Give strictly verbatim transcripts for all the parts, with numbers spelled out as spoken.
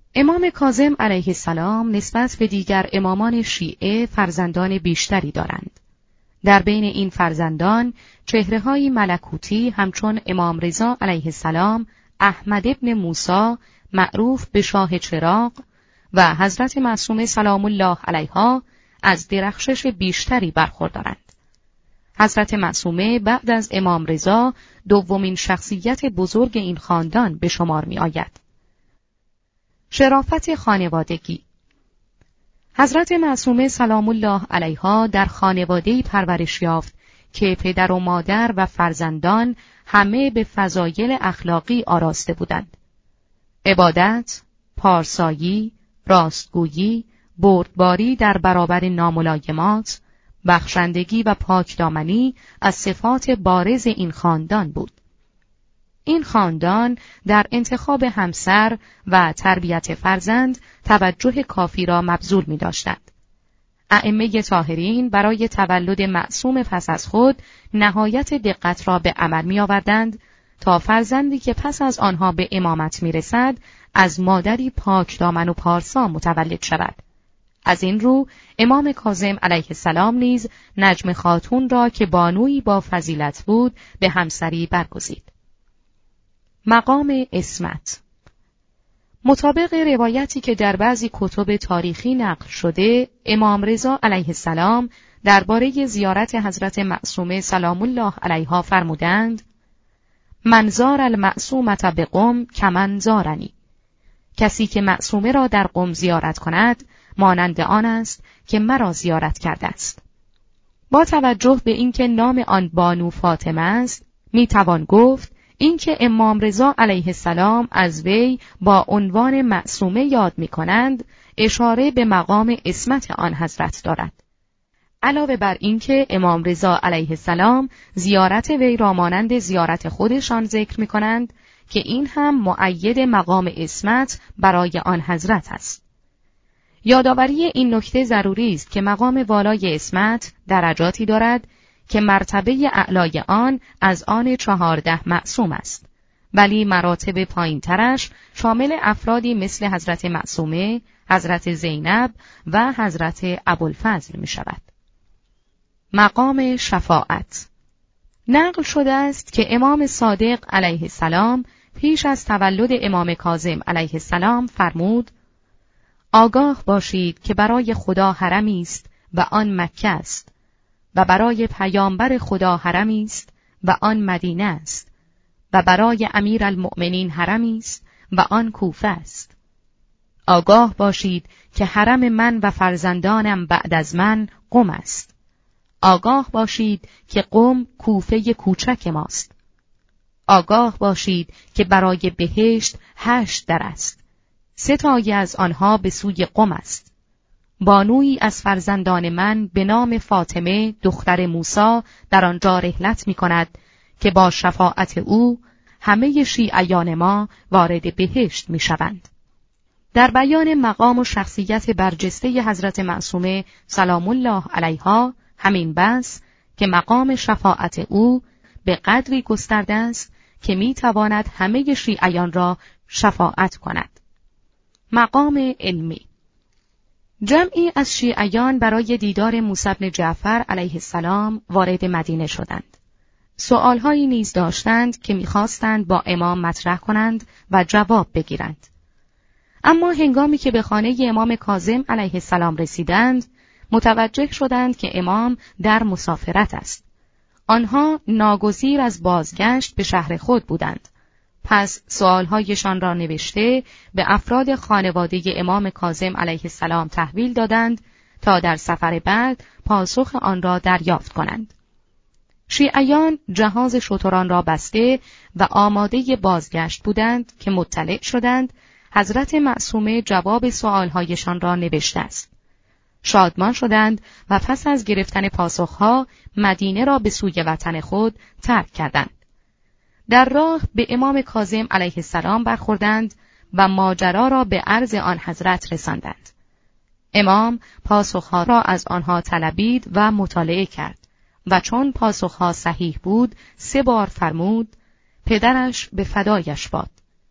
امام کاظم علیه السلام نسبت به دیگر امامان شیعه فرزندان بیشتری دارند. در بین این فرزندان چهره‌های ملکوتی همچون امام رضا علیه السلام، احمد ابن موسی معروف به شاه چراغ و حضرت معصومه سلام الله علیها از درخشش بیشتری برخوردارند. حضرت معصومه بعد از امام رضا دومین شخصیت بزرگ این خاندان به شمار می آید. شرافت خانوادگی. حضرت معصومه سلام الله علیها در خانواده‌ای پرورش یافت که پدر و مادر و فرزندان همه به فضایل اخلاقی آراسته بودند. عبادت، پارسایی، راستگویی، بردباری در برابر ناملایمات، بخشندگی و پاکدامنی از صفات بارز این خاندان بود. این خاندان در انتخاب همسر و تربیت فرزند توجه کافی را مبذول می داشتند. ائمه طاهرین برای تولد معصوم پس از خود نهایت دقت را به عمل می آوردند تا فرزندی که پس از آنها به امامت می رسد از مادری پاک دامن و پارسا متولد شود. از این رو امام کاظم علیه السلام نیز نجم خاتون را که بانویی با فضیلت بود به همسری برگزید. مقام عصمت. مطابق روایتی که در بعضی کتب تاریخی نقل شده، امام رضا علیه السلام درباره زیارت حضرت معصومه سلام الله علیها فرمودند: من زار المعصومة بقم کمن زارنی. کسی که معصومه را در قم زیارت کند مانند آن است که مرا زیارت کرده است. با توجه به اینکه نام آن بانو فاطمه است، می توان گفت اینکه امام رضا علیه السلام از وی با عنوان معصومه یاد می کنند، اشاره به مقام عصمت آن حضرت دارد. علاوه بر اینکه امام رضا علیه السلام زیارت وی را مانند زیارت خودشان ذکر می کنند که این هم مؤید مقام عصمت برای آن حضرت است. یادآوری این نکته ضروری است که مقام والای عصمت درجاتی دارد که مرتبه اعلای آن از آن چهارده معصوم است، ولی مراتب پایین ترش شامل افرادی مثل حضرت معصومه، حضرت زینب و حضرت ابوالفضل می شود. مقام شفاعت. نقل شده است که امام صادق علیه السلام پیش از تولد امام کاظم علیه السلام فرمود: آگاه باشید که برای خدا حرمی است و آن مکه است و برای پیامبر خدا حرمی است و آن مدینه است و برای امیرالمؤمنین حرمی است و آن کوفه است. آگاه باشید که حرم من و فرزندانم بعد از من قم است. آگاه باشید که قم کوفه کوچک ماست. آگاه باشید که برای بهشت هشت در است. سه تایی از آنها به سوی قم است. بانویی از فرزندان من به نام فاطمه دختر موسی در آنجا رحلت می کند که با شفاعت او همه شیعیان ما وارد بهشت می شوند. در بیان مقام و شخصیت برجسته حضرت معصومه سلام الله علیها همین بس که مقام شفاعت او به قدری گسترده است که می تواند همه شیعیان را شفاعت کند. مقام علمی. جمعی از شیعیان برای دیدار موسی بن جعفر علیه السلام وارد مدینه شدند. سؤالهایی نیز داشتند که می‌خواستند با امام مطرح کنند و جواب بگیرند. اما هنگامی که به خانه امام کاظم علیه السلام رسیدند، متوجه شدند که امام در مسافرت است. آنها ناگزیر از بازگشت به شهر خود بودند. پس سؤالهایشان را نوشته به افراد خانواده امام کاظم علیه السلام تحویل دادند تا در سفر بعد پاسخ آن را دریافت کنند. شیعیان جهاز شتران را بسته و آماده بازگشت بودند که مطلع شدند حضرت معصومه جواب سؤالهایشان را نوشته است. شادمان شدند و پس از گرفتن پاسخها مدینه را به سوی وطن خود ترک کردند. در راه به امام کاظم علیه السلام برخوردند و ماجرا را به عرض آن حضرت رساندند. امام پاسخها را از آنها طلبید و مطالعه کرد و چون پاسخها صحیح بود سه بار فرمود: پدرش به فدایش باد.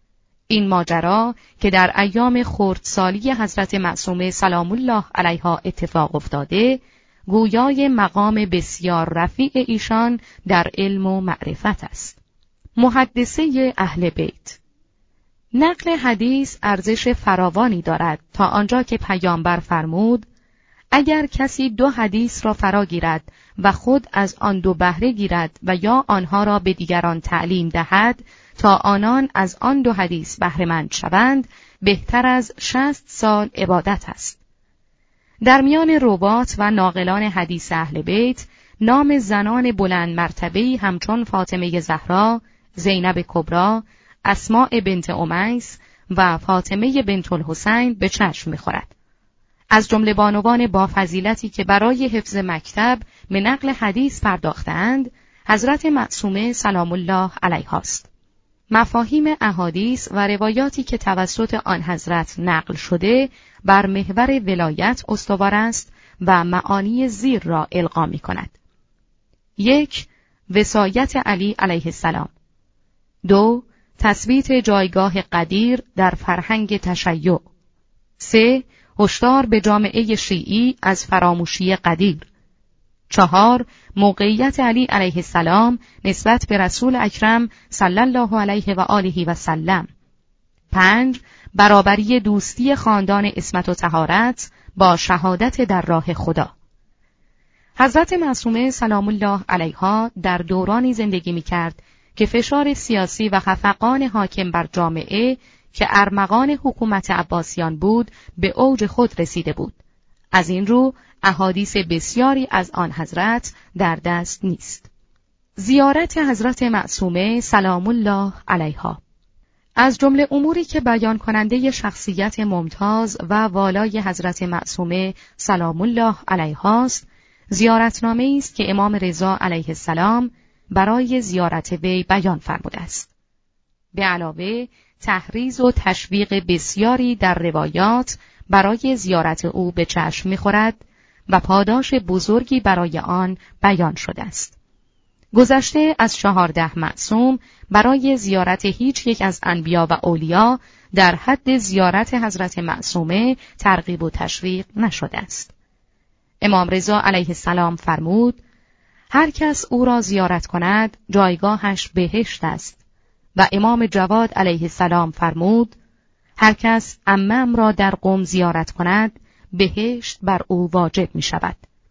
این ماجرا که در ایام خردسالی حضرت معصومه سلام الله علیها اتفاق افتاده، گویای مقام بسیار رفیع ایشان در علم و معرفت است. محدثه اهل بیت. نقل حدیث ارزش فراوانی دارد تا آنجا که پیامبر فرمود: اگر کسی دو حدیث را فرا گیرد و خود از آن دو بهره گیرد و یا آنها را به دیگران تعلیم دهد تا آنان از آن دو حدیث بهره مند شوند، بهتر از شصت سال عبادت است. در میان روات و ناقلان حدیث اهل بیت نام زنان بلند مرتبه‌ای همچون فاطمه زهرا، زینب کبری، اسماء بنت امیس و فاطمه بنت الحسین به چشم می‌خورد. از جمله بانوان با فضیلتی که برای حفظ مکتب به نقل حدیث پرداختند، حضرت معصومه سلام الله علیها است. مفاهیم احادیث و روایاتی که توسط آن حضرت نقل شده بر محور ولایت استوار است و معانی زیر را القا می کند. یک، وصایت علی علیه السلام. دو، تثبیت جایگاه قدیر در فرهنگ تشیع. سه، هشدار به جامعه شیعی از فراموشی قدیر. چهار، موقعیت علی علیه السلام نسبت به رسول اکرم صلی الله علیه و آله و سلم. پنج، برابری دوستی خاندان عصمت و طهارت با شهادت در راه خدا. حضرت معصومه سلام الله علیها در دورانی زندگی می‌کرد که فشار سیاسی و خفقان حاکم بر جامعه که ارمغان حکومت عباسیان بود به اوج خود رسیده بود. از این رو احادیث بسیاری از آن حضرت در دست نیست. زیارت حضرت معصومه سلام الله علیها. از جمله اموری که بیان کننده شخصیت ممتاز و والای حضرت معصومه سلام الله علیها است، زیارتنامه است که امام رضا علیه السلام برای زیارت وی بیان فرموده است. به علاوه تحریض و تشویق بسیاری در روایات برای زیارت او به چشم می‌خورد و پاداش بزرگی برای آن بیان شده است. گذشته از چهارده معصوم برای زیارت هیچ یک از انبیا و اولیا در حد زیارت حضرت معصومه ترغیب و تشویق نشده است. امام رضا علیه السلام فرمود: هر کس او را زیارت کند جایگاهش بهشت است. و امام جواد علیه السلام فرمود: هر کس عمم را در قم زیارت کند بهشت بر او واجب می شود.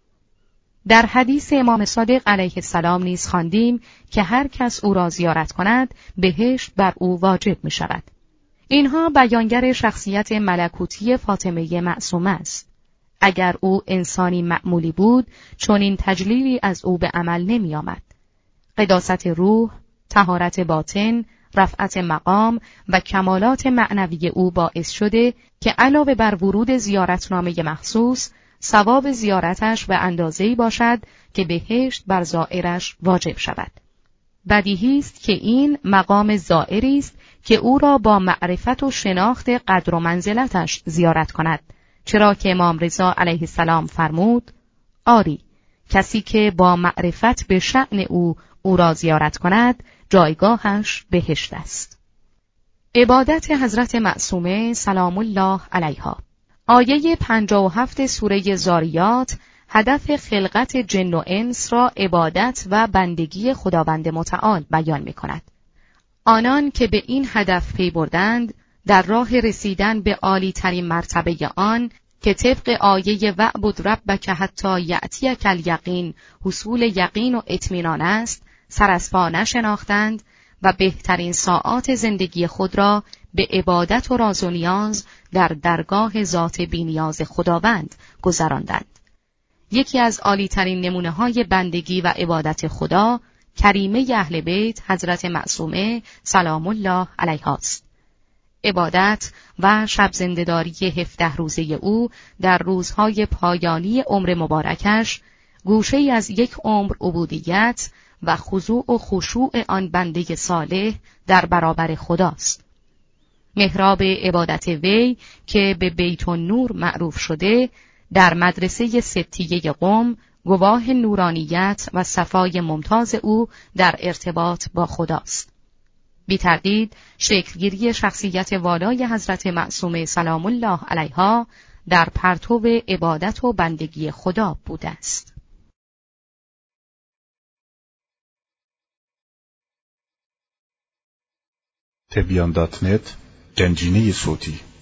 در حدیث امام صادق علیه السلام نیز خواندیم که هر کس او را زیارت کند بهشت بر او واجب می شود. اینها بیانگر شخصیت ملکوتی فاطمه معصومه است. اگر او انسانی معمولی بود چون این تجلیلی از او به عمل نمی آمد. قداست روح، طهارت باطن، رفعت مقام و کمالات معنوی او باعث شده که علاوه بر ورود زیارتنامه مخصوص، ثواب زیارتش به اندازه‌ای باشد که بهشت بر زائرش واجب شود. بدیهی است که این مقام زائری است که او را با معرفت و شناخت قدر و منزلتش زیارت کند، چرا که امام رضا علیه السلام فرمود: آری، کسی که با معرفت به شأن او او را زیارت کند جایگاهش بهشت است. عبادت حضرت معصومه سلام الله علیها. آیه پنجاه و هفت سوره زاریات هدف خلقت جن و انس را عبادت و بندگی خداوند متعال بیان می کند. آنان که به این هدف پی بردند در راه رسیدن به عالی ترین مرتبه آن که طبق آیه وعبد ربک حتی یأتیک الیقین حصول یقین و اطمینان است، سر از پا نشناختند و بهترین ساعات زندگی خود را به عبادت و راز و نیاز در درگاه ذات بی‌نیاز خداوند گذراندند. یکی از عالی‌ترین نمونه‌های بندگی و عبادت خدا، کریمه اهل بیت حضرت معصومه سلام الله علیها است. عبادت و شب زنده‌داری هفده روزه او در روزهای پایانی عمر مبارکش، گوشه‌ای از یک عمر عبودیت و خضوع و خشوع آن بنده صالح در برابر خداست. محراب عبادت وی که به بیت النور معروف شده، در مدرسه ستیه قم گواه نورانیت و صفای ممتاز او در ارتباط با خداست. بی تردید شکلگیری شخصیت والای حضرت معصومه سلام الله علیها در پرتو عبادت و بندگی خدا بوده است. تبیان دات نت گنجینه صوتی